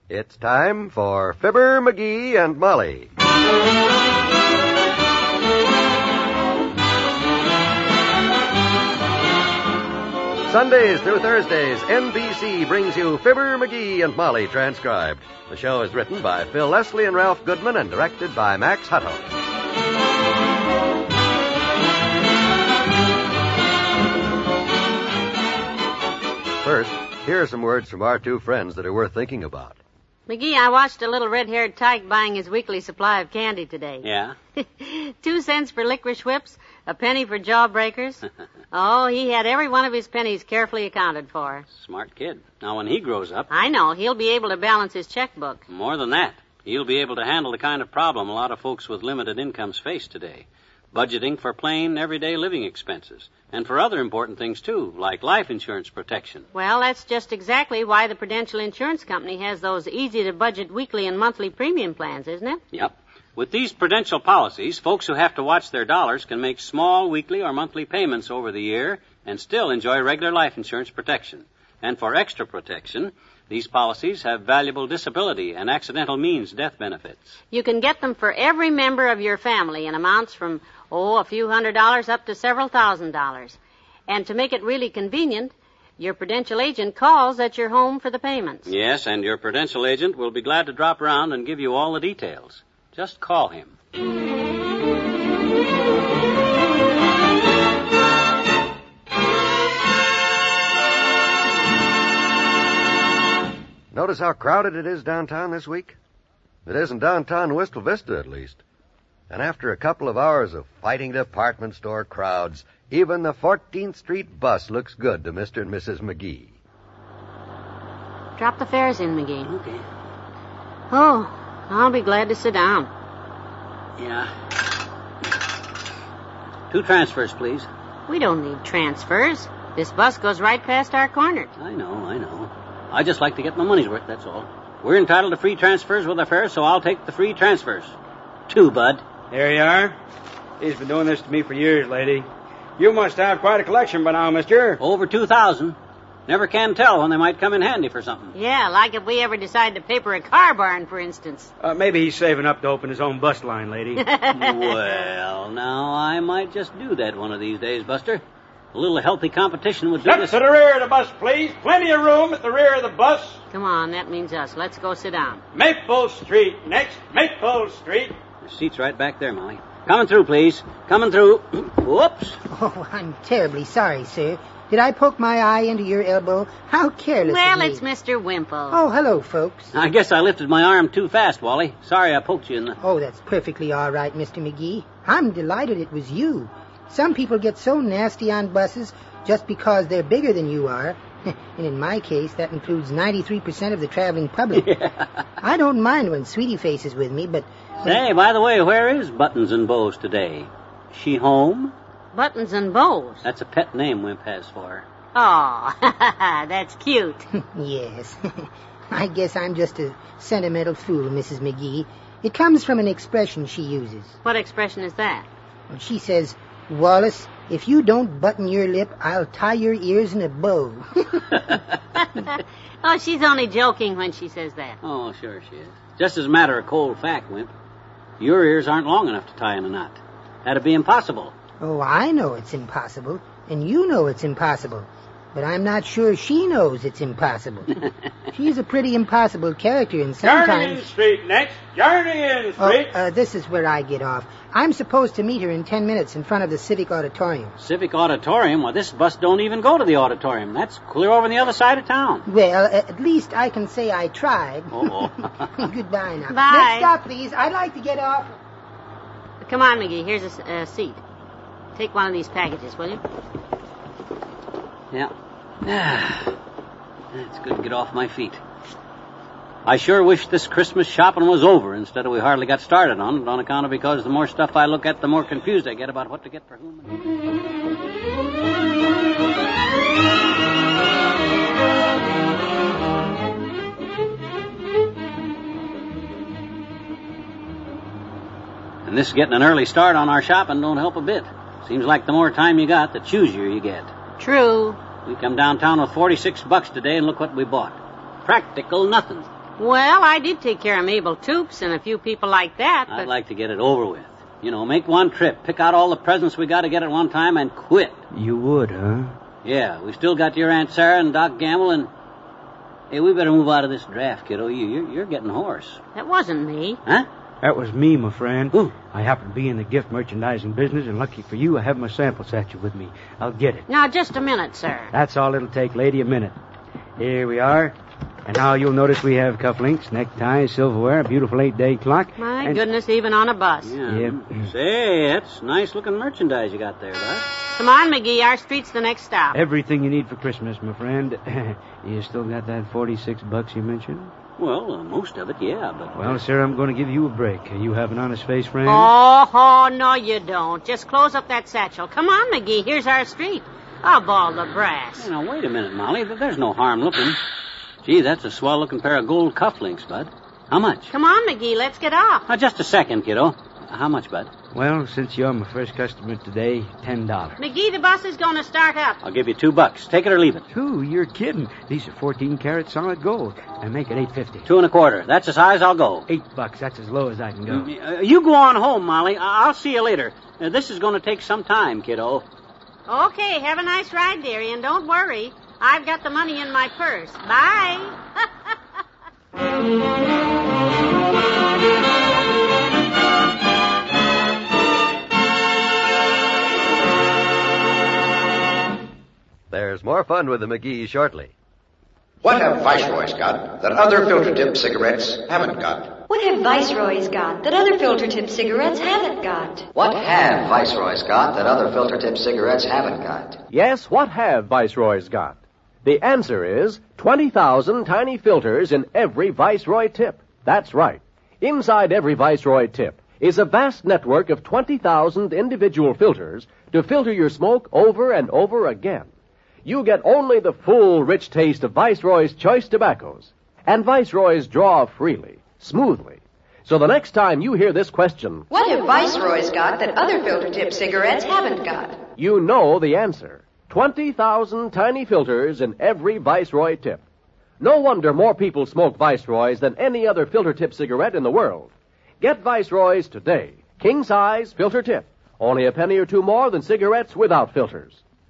It's time for Fibber, McGee, and Molly. Sundays through Thursdays, NBC brings you Fibber, McGee, and Molly transcribed. The show is written by Phil Leslie and Ralph Goodman and directed by Max Hutto. First, here are some words from our two friends that are worth thinking about. McGee, I watched a little red-haired tyke buying his weekly supply of candy today. Yeah? 2 cents for licorice whips, a penny for jawbreakers. Oh, he had every one of his pennies carefully accounted for. Smart kid. Now, when he grows up... I know. He'll be able to balance his checkbook. More than that. He'll be able to handle the kind of problem a lot of folks with limited incomes face today. Budgeting for plain, everyday living expenses. And for other important things, too, like life insurance protection. Well, that's just exactly why the Prudential Insurance Company has those easy-to-budget weekly and monthly premium plans, isn't it? Yep. With these Prudential policies, folks who have to watch their dollars can make small weekly or monthly payments over the year and still enjoy regular life insurance protection. And for extra protection, these policies have valuable disability and accidental means death benefits. You can get them for every member of your family in amounts from, a few $100s up to several $1,000s. And to make it really convenient, your Prudential agent calls at your home for the payments. Yes, and your Prudential agent will be glad to drop around and give you all the details. Just call him. Notice how crowded it is downtown this week? It isn't downtown Wistful Vista, at least. And after a couple of hours of fighting department store crowds, even the 14th Street bus looks good to Mr. and Mrs. McGee. Drop the fares in, McGee. Okay. Oh, I'll be glad to sit down. Yeah. 2 transfers, please. We don't need transfers. This bus goes right past our corner. I know. I just like to get my money's worth, that's all. We're entitled to free transfers with our fares, so I'll take the free transfers. 2, bud. There you are. He's been doing this to me for years, lady. You must have quite a collection by now, mister. Over 2,000. Never can tell when they might come in handy for something. Yeah, like if we ever decide to paper a car barn, for instance. Maybe he's saving up to open his own bus line, lady. Well, now, I might just do that one of these days, Buster. A little healthy competition would do Step this. to the rear of the bus, please. Plenty of room at the rear of the bus. Come on, that means us. Let's go sit down. Maple Street. Next, Maple Street. The seat's right back there, Molly. Coming through, please. Coming through. Whoops. Oh, I'm terribly sorry, sir. Did I poke my eye into your elbow? How careless Well, of me. it's Mr. Wimple. Oh, hello, folks. I guess I lifted my arm too fast, Wally. Sorry I poked you in the... Oh, that's perfectly all right, Mr. McGee. I'm delighted it was you. Some people get so nasty on buses just because they're bigger than you are. And in my case, that includes 93% of the traveling public. Yeah. I don't mind when Sweetie Face is with me, but... Say, by the way, where is Buttons and Bows today? She home? Buttons and Bows. That's a pet name Wimp has for her. Oh, that's cute. Yes. I guess I'm just a sentimental fool, Mrs. McGee. It comes from an expression she uses. What expression is that? She says, Wallace, if you don't button your lip, I'll tie your ears in a bow. Oh, she's only joking when she says that. Oh, sure she is. Just as a matter of cold fact, Wimp, your ears aren't long enough to tie in a knot. That'd be impossible. Oh, I know it's impossible, and you know it's impossible. But I'm not sure she knows it's impossible. She's a pretty impossible character, and sometimes... Jarnigan Street next. Jarnigan Street. This is where I get off. I'm supposed to meet her in 10 minutes in front of the Civic Auditorium. Civic Auditorium? Well, this bus don't even go to the auditorium. That's clear over on the other side of town. Well, at least I can say I tried. Oh. Goodbye now. Bye. Next stop, please. I'd like to get off. Come on, McGee. Here's a seat. Take one of these packages, will you? Yeah. It's good to get off my feet. I sure wish this Christmas shopping was over instead of we hardly got started on it on account of because the more stuff I look at, the more confused I get about what to get for whom. And this getting an early start on our shopping don't help a bit. Seems like the more time you got, the choosier you get. True. We come downtown with $46 today, and look what we bought. Practical nothing. Well, I did take care of Mabel Toops and a few people like that, but... I'd like to get it over with. You know, make one trip, pick out all the presents we got to get at one time, and quit. You would, huh? Yeah, we still got your Aunt Sarah and Doc Gamble, and... Hey, we better move out of this draft, kiddo. You're getting hoarse. That wasn't me. Huh? That was me, my friend. Ooh. I happen to be in the gift merchandising business, and lucky for you, I have my sample satchel with me. I'll get it. Now, just a minute, sir. That's all it'll take, lady, a minute. Here we are. And now you'll notice we have cufflinks, neckties, silverware, a beautiful 8-day clock. My goodness, even on a bus. Yeah. Yep. Say, that's nice-looking merchandise you got there, Bud. Come on, McGee. Our street's the next stop. Everything you need for Christmas, my friend. You still got that $46 you mentioned? Well, most of it, yeah, but... Well, sir, I'm going to give you a break. You have an honest face, friend? Oh, no, you don't. Just close up that satchel. Come on, McGee. Here's our street. I'll ball the brass. Hey, now, wait a minute, Molly. There's no harm looking. Gee, that's a swell-looking pair of gold cufflinks, Bud. How much? Come on, McGee. Let's get off. Now, just a second, kiddo. How much, Bud? Well, since you're my first customer today, $10. McGee, the bus is going to start up. I'll give you $2. Take it or leave it. Two? You're kidding. These are 14-karat solid gold. I make it $8.50. 2 1/4. That's as high as I'll go. $8. That's as low as I can go. You go on home, Molly. I'll see you later. This is going to take some time, kiddo. Okay, have a nice ride, dearie, and don't worry. I've got the money in my purse. Bye. There's more fun with the McGees shortly. What have Viceroys got that other filter-tip cigarettes haven't got? What have Viceroys got that other filter-tip cigarettes haven't got? What have Viceroys got that other filter-tip cigarettes haven't got? Yes, what have Viceroys got? The answer is 20,000 tiny filters in every Viceroy tip. That's right. Inside every Viceroy tip is a vast network of 20,000 individual filters to filter your smoke over and over again. You get only the full, rich taste of Viceroy's choice tobaccos. And Viceroys draw freely, smoothly. So the next time you hear this question, What have Viceroys got that other filter-tip cigarettes haven't got? you know the answer. 20,000 tiny filters in every Viceroy tip. No wonder more people smoke Viceroys than any other filter tip cigarette in the world. Get Viceroys today. King size filter tip. Only a penny or two more than cigarettes without filters.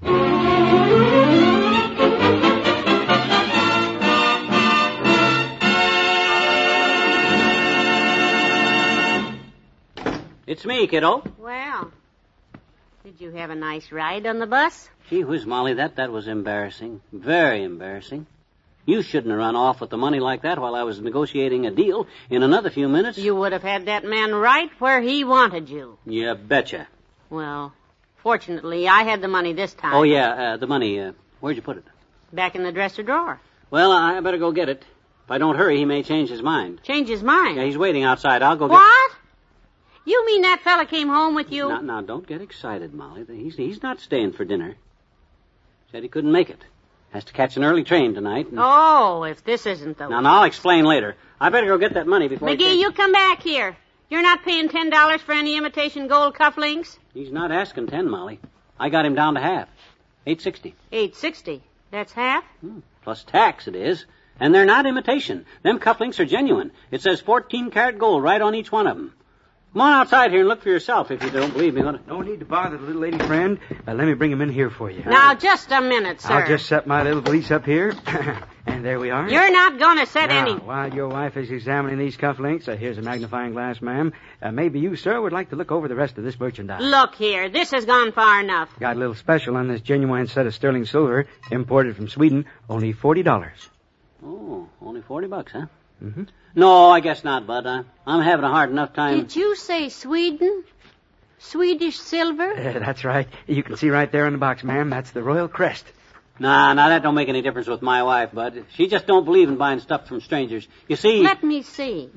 It's me, kiddo. Well, did you have a nice ride on the bus? Gee whiz, Molly, that was embarrassing. Very embarrassing. You shouldn't have run off with the money like that while I was negotiating a deal. In another few minutes... You would have had that man right where he wanted you. You betcha. Well, fortunately, I had the money this time. Oh, yeah, the money. Where'd you put it? Back in the dresser drawer. Well, I better go get it. If I don't hurry, he may change his mind. Change his mind? Yeah, he's waiting outside. I'll go get... What? You mean that fella came home with you? Now, don't get excited, Molly. He's not staying for dinner. Said he couldn't make it. Has to catch an early train tonight. And... Oh, if this isn't the... Now, I'll explain later. I better go get that money before McGee, you come back here. You're not paying $10 for any imitation gold cufflinks? He's not asking 10, Molly. I got him down to half. $8.60. $8.60. That's half? Plus tax, it is. And they're not imitation. Them cufflinks are genuine. It says 14-karat gold right on each one of them. Come on outside here and look for yourself if you don't believe me. No need to bother the little lady friend. Let me bring him in here for you. Now, just a minute, sir. I'll just set my little valise up here. And there we are. You're not going to set now, any... While your wife is examining these cufflinks, here's a magnifying glass, ma'am. Maybe you, sir, would like to look over the rest of this merchandise. Look here. This has gone far enough. Got a little special on this genuine set of sterling silver, imported from Sweden. Only $40. Oh, only $40, huh? Mm-hmm. No, I guess not, Bud. I'm having a hard enough time. Did you say Sweden? Swedish silver? That's right. You can see right there on the box, ma'am. That's the Royal Crest. Nah, that don't make any difference with my wife, Bud. She just don't believe in buying stuff from strangers. You see... Let me see.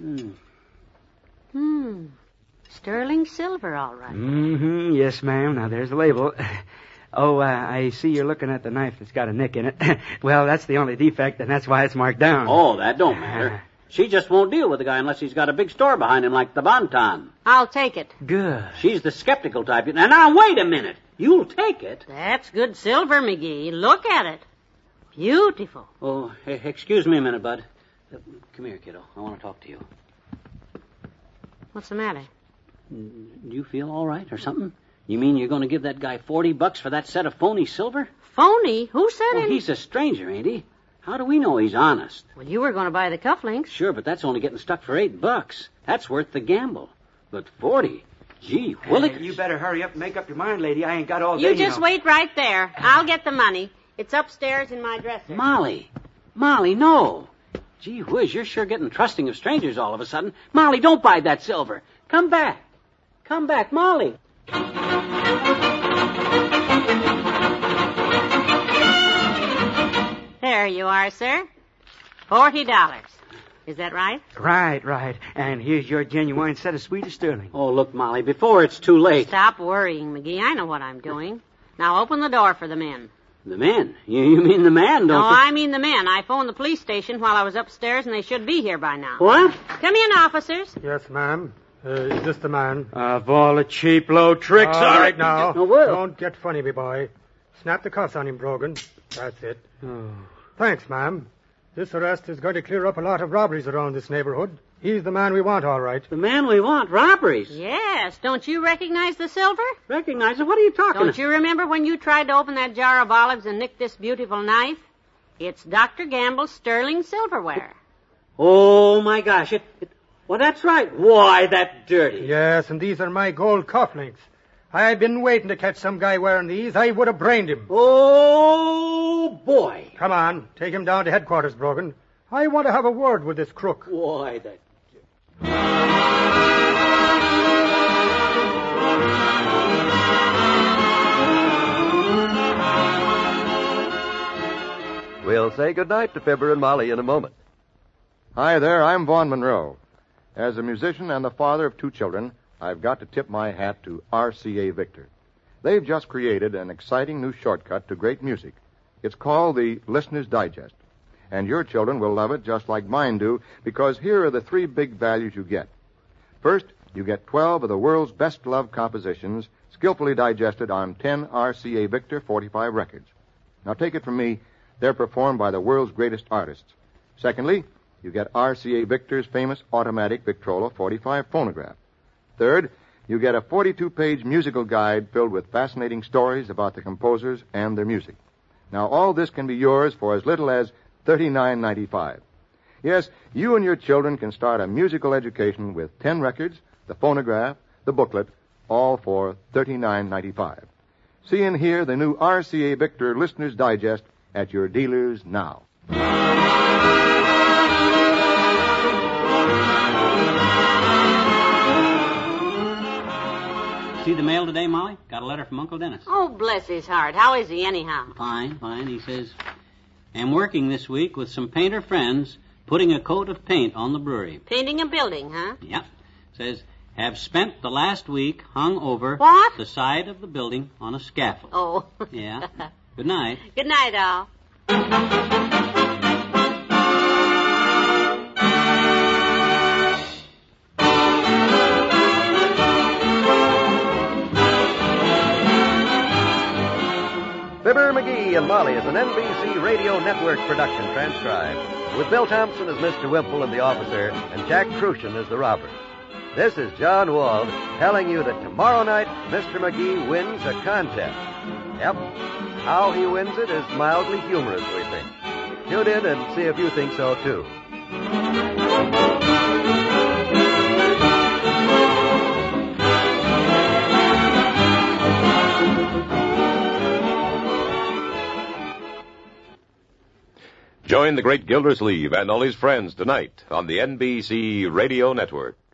Sterling silver, all right. Mm-hmm. Yes, ma'am. Now, there's the label. Oh, I see you're looking at the knife that's got a nick in it. Well, that's the only defect, and that's why it's marked down. Oh, that don't matter. She just won't deal with the guy unless he's got a big store behind him like the Bonton. I'll take it. Good. She's the skeptical type. Now, wait a minute. You'll take it? That's good silver, McGee. Look at it. Beautiful. Oh, excuse me a minute, Bud. Come here, kiddo. I want to talk to you. What's the matter? Do you feel all right or something? You mean you're going to give that guy $40 for that set of phony silver? Phony? Who said Well, it? he's a stranger, ain't he? How do we know he's honest? Well, you were going to buy the cufflinks. Sure, but that's only getting stuck for $8. That's worth the gamble. But 40? Gee, willikers. You better hurry up and make up your mind, lady. I ain't got all day, You just wait right there. I'll get the money. It's upstairs in my dresser. Molly, no. Gee whiz, you're sure getting trusting of strangers all of a sudden. Molly, don't buy that silver. Come back, Molly. There you are, sir. $40. Is that right? Right. And here's your genuine set of Swedish sterling. Oh, look, Molly, before it's too late. Stop worrying, McGee. I know what I'm doing. Now open the door for the men. The men? You mean the man, don't you? No, I mean the men. I phoned the police station while I was upstairs, and they should be here by now. What? Come in, officers. Yes, ma'am. Is this the man? Of all the cheap, low tricks. All right, now. Oh, well. Don't get funny, me boy. Snap the cuffs on him, Brogan. That's it. Oh. Thanks, ma'am. This arrest is going to clear up a lot of robberies around this neighborhood. He's the man we want, all right. The man we want? Robberies? Yes. Don't you recognize the silver? Recognize it? What are you talking Don't you remember when you tried to open that jar of olives and nick this beautiful knife? It's Dr. Gamble's sterling silverware. Oh, my gosh. Well, that's right. Why, that's dirty. Yes, and these are my gold cufflinks. I've been waiting to catch some guy wearing these. I would have brained him. Oh, boy. Come on, take him down to headquarters, Brogan. I want to have a word with this crook. Why, that... We'll say goodnight to Fibber and Molly in a moment. Hi there, I'm Vaughn Monroe. As a musician and the father of 2 children, I've got to tip my hat to RCA Victor. They've just created an exciting new shortcut to great music. It's called the Listener's Digest. And your children will love it just like mine do, because here are the 3 big values you get. First, you get 12 of the world's best-loved compositions skillfully digested on 10 RCA Victor 45 records. Now, take it from me, they're performed by the world's greatest artists. Secondly, you get RCA Victor's famous automatic Victrola 45 phonograph. Third, you get a 42-page musical guide filled with fascinating stories about the composers and their music. Now, all this can be yours for as little as $39.95. Yes, you and your children can start a musical education with 10 records, the phonograph, the booklet, all for $39.95. See and hear the new RCA Victor Listener's Digest at your dealers now. See the mail today, Molly? Got a letter from Uncle Dennis. Oh, bless his heart. How is he anyhow? Fine. He says, I'm working this week with some painter friends putting a coat of paint on the brewery. Painting a building, huh? Yep. Says, have spent the last week hung over What? the side of the building on a scaffold. Oh. Yeah. Good night. Good night, Al. Fibber, McGee, and Molly is an NBC Radio Network production transcribed, with Bill Thompson as Mr. Whipple and the officer, and Jack Crucian as the robber. This is John Wald telling you that tomorrow night Mr. McGee wins a contest. Yep, how he wins it is mildly humorous, we think. Tune in and see if you think so, too. Join the great Gildersleeve and all his friends tonight on the NBC Radio Network.